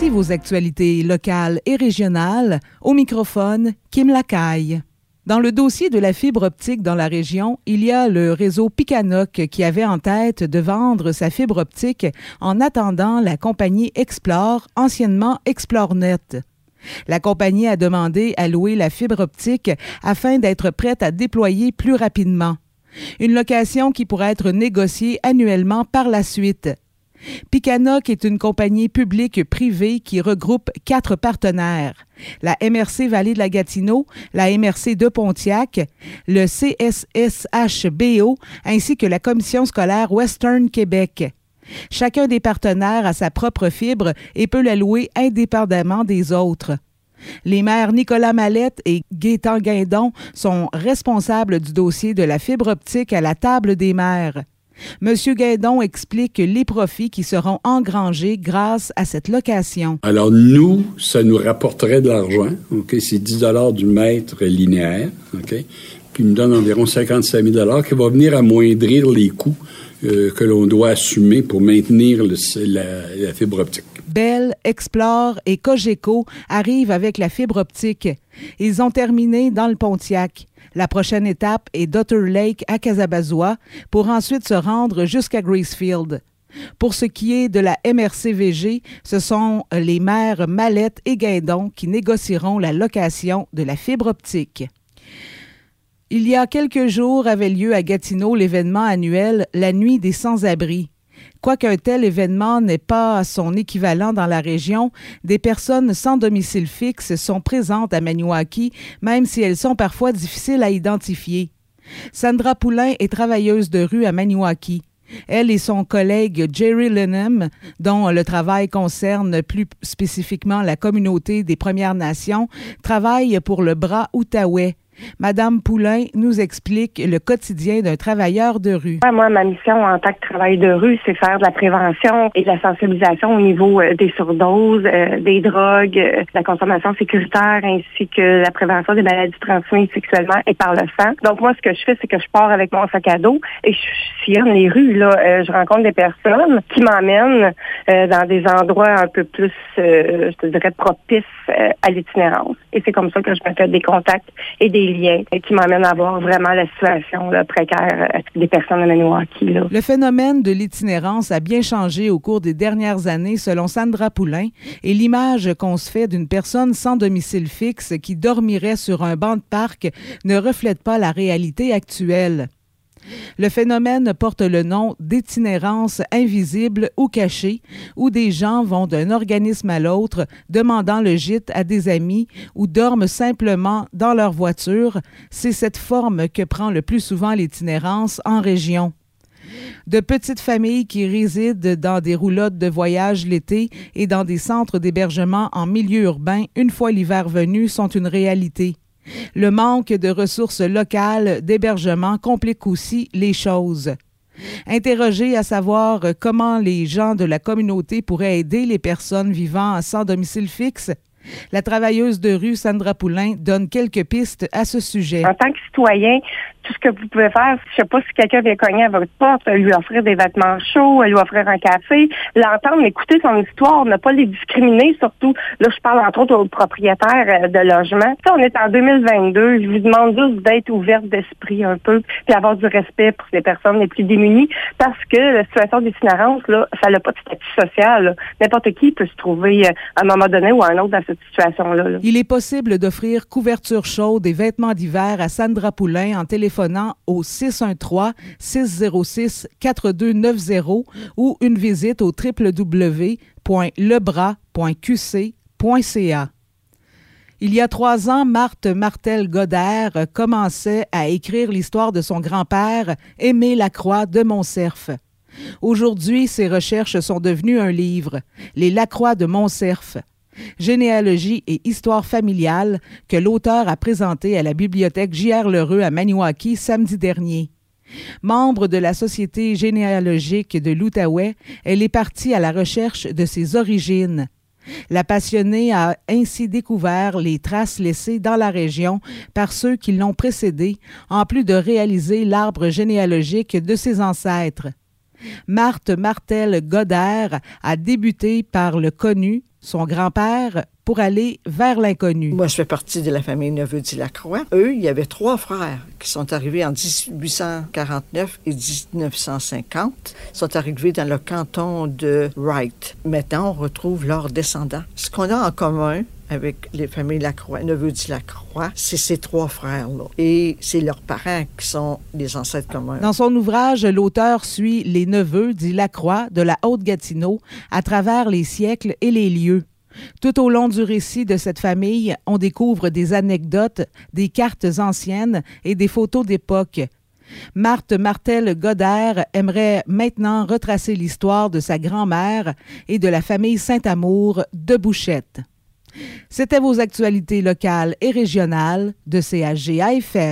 Voici vos actualités locales et régionales. Au microphone, Kim Lacaille. Dans le dossier de la fibre optique dans la région, il y a le réseau Picanoc qui avait en tête de vendre sa fibre optique en attendant la compagnie Explore, anciennement ExploreNet. La compagnie a demandé à louer la fibre optique afin d'être prête à déployer plus rapidement. Une location qui pourrait être négociée annuellement par la suite. Picanoc est une compagnie publique-privée qui regroupe 4 partenaires. La MRC Vallée de la Gatineau, la MRC de Pontiac, le CSSHBO ainsi que la Commission scolaire Western Québec. Chacun des partenaires a sa propre fibre et peut la louer indépendamment des autres. Les maires Nicolas Mallette et Gaétan Guindon sont responsables du dossier de la fibre optique à la table des maires. Monsieur Guindon explique les profits qui seront engrangés grâce à cette location. Alors nous, ça nous rapporterait de l'argent. Ok, c'est 10 $ du mètre linéaire, ok, qui nous donne environ 55 000 qui va venir amoindrir les coûts que l'on doit assumer pour maintenir la fibre optique. Bell, Explore et Cogeco arrivent avec la fibre optique. Ils ont terminé dans le Pontiac. La prochaine étape est d'Otter Lake à Casabazois pour ensuite se rendre jusqu'à Gracefield. Pour ce qui est de la MRC-VG, ce sont les maires Mallette et Guindon qui négocieront la location de la fibre optique. Il y a quelques jours avait lieu à Gatineau l'événement annuel La Nuit des Sans-Abri. Quoiqu'un tel événement n'est pas son équivalent dans la région, des personnes sans domicile fixe sont présentes à Maniwaki, même si elles sont parfois difficiles à identifier. Sandra Poulain est travailleuse de rue à Maniwaki. Elle et son collègue Jerry Lenham, dont le travail concerne plus spécifiquement la communauté des Premières Nations, travaillent pour le Bras Outaouais. Madame Poulain nous explique le quotidien d'un travailleur de rue. Moi, ma mission en tant que travailleur de rue, c'est faire de la prévention et de la sensibilisation au niveau des surdoses, des drogues, de la consommation sécuritaire, ainsi que la prévention des maladies transmises sexuellement et par le sang. Donc moi, ce que je fais, c'est que je pars avec mon sac à dos et je sillonne les rues. Là, je rencontre des personnes qui m'emmènent dans des endroits un peu plus, je te dirais, propices à l'itinérance. Et c'est comme ça que je me fais des contacts et des liens qui m'amènent à voir vraiment la situation précaire des personnes à Maniwaki. Le phénomène de l'itinérance a bien changé au cours des dernières années, selon Sandra Poulain, et l'image qu'on se fait d'une personne sans domicile fixe qui dormirait sur un banc de parc ne reflète pas la réalité actuelle. Le phénomène porte le nom d'itinérance invisible ou cachée, où des gens vont d'un organisme à l'autre demandant le gîte à des amis ou dorment simplement dans leur voiture. C'est cette forme que prend le plus souvent l'itinérance en région. De petites familles qui résident dans des roulottes de voyage l'été et dans des centres d'hébergement en milieu urbain une fois l'hiver venu sont une réalité. Le manque de ressources locales d'hébergement complique aussi les choses. Interrogée à savoir comment les gens de la communauté pourraient aider les personnes vivant sans domicile fixe, la travailleuse de rue Sandra Poulain donne quelques pistes à ce sujet. En tant que citoyen, tout ce que vous pouvez faire, je sais pas si quelqu'un vient cogner à votre porte, lui offrir des vêtements chauds, lui offrir un café, l'entendre, écouter son histoire, ne pas les discriminer, surtout, là, je parle entre autres aux propriétaires de logements. Ça, on est en 2022, je vous demande juste d'être ouverte d'esprit un peu, puis avoir du respect pour les personnes les plus démunies, parce que la situation d'itinérance, là, ça n'a pas de statut social, là. N'importe qui peut se trouver à un moment donné ou à un autre dans cette situation-là. Là. Il est possible d'offrir couverture chaude et vêtements d'hiver à Sandra Poulain en téléphonant au 613-606-4290 ou une visite au www.lebras.qc.ca. Il y a 3 ans, Marthe Martel-Godert commençait à écrire l'histoire de son grand-père, Aimé Lacroix de Montcerf. Aujourd'hui, ses recherches sont devenues un livre, Les Lacroix de Montcerf. Généalogie et histoire familiale que l'auteur a présenté à la bibliothèque J.R. Lheureux à Maniwaki samedi dernier. Membre de la Société généalogique de l'Outaouais, elle est partie à la recherche de ses origines. La passionnée a ainsi découvert les traces laissées dans la région par ceux qui l'ont précédée, en plus de réaliser l'arbre généalogique de ses ancêtres. Marthe Martel-Godert a débuté par le connu son grand-père, pour aller vers l'inconnu. Moi, je fais partie de la famille Neveu-Dillacroix. Eux, il y avait 3 frères qui sont arrivés en 1849 et 1950. Ils sont arrivés dans le canton de Wright. Maintenant, on retrouve leurs descendants. Ce qu'on a en commun avec les familles Lacroix, Neveu-Dillacroix, c'est ces 3 frères-là. Et c'est leurs parents qui sont les ancêtres communs. Dans son ouvrage, l'auteur suit les neveux Dillacroix de la Haute-Gatineau à travers les siècles et les lieux. Tout au long du récit de cette famille, on découvre des anecdotes, des cartes anciennes et des photos d'époque. Marthe Martel-Godert aimerait maintenant retracer l'histoire de sa grand-mère et de la famille Saint-Amour de Bouchette. C'était vos actualités locales et régionales de CHGA-FM.